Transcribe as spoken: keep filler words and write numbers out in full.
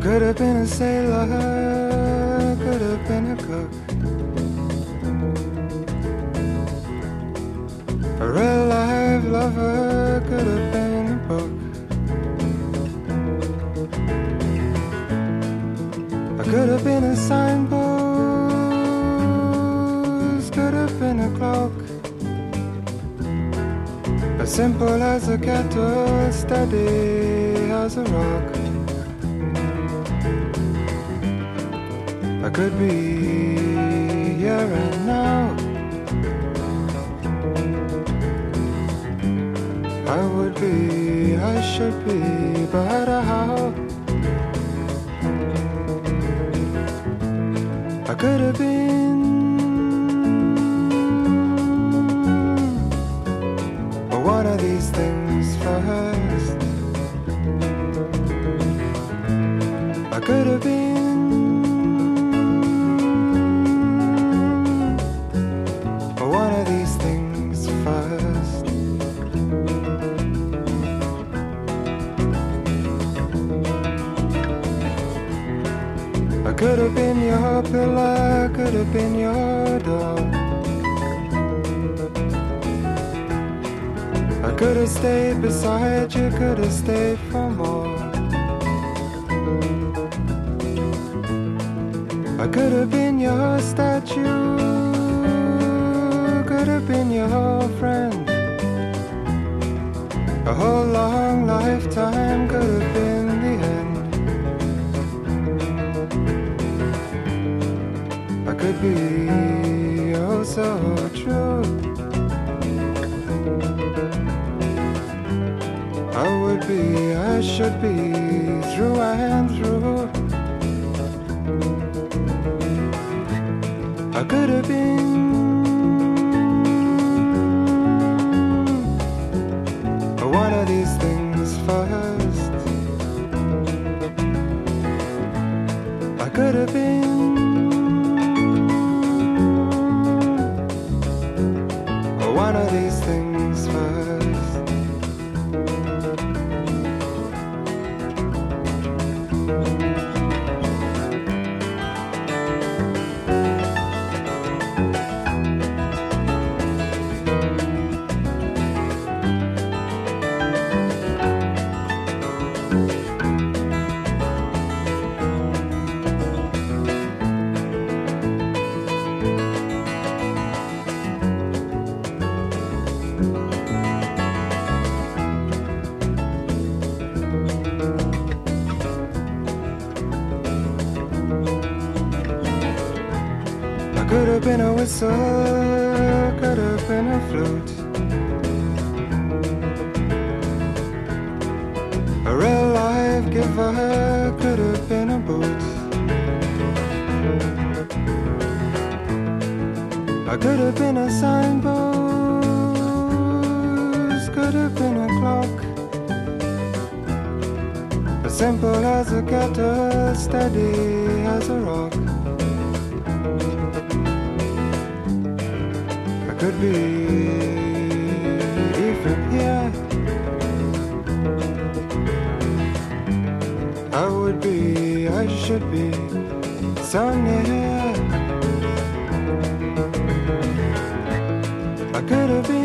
could have been a sailor, could have been a cook, a real life lover, could have been a book. I could have been a signpost, could have been a cloak, as simple as a kettle, steady as a rock. I could be here and now. I would be, I should be, but how? I could have been one of these things first. I could have been one of these things first. I could have been your pillar, could have been your door. I could have stayed beside you, could have stayed for more. I could have been your statue, could have been your friend. A whole long lifetime could have been the end. I could be oh so true. I would be, I should be, through and through. I could have been one of these things first. I could have been one of these things first. Could have been a whistle, could have been a flute, a real life giver, could have been a boot. I could have been a signpost, could have been a clock, as simple as a kettle, steady as a rock. Could be even here. I would be, I should be, so near. I could have been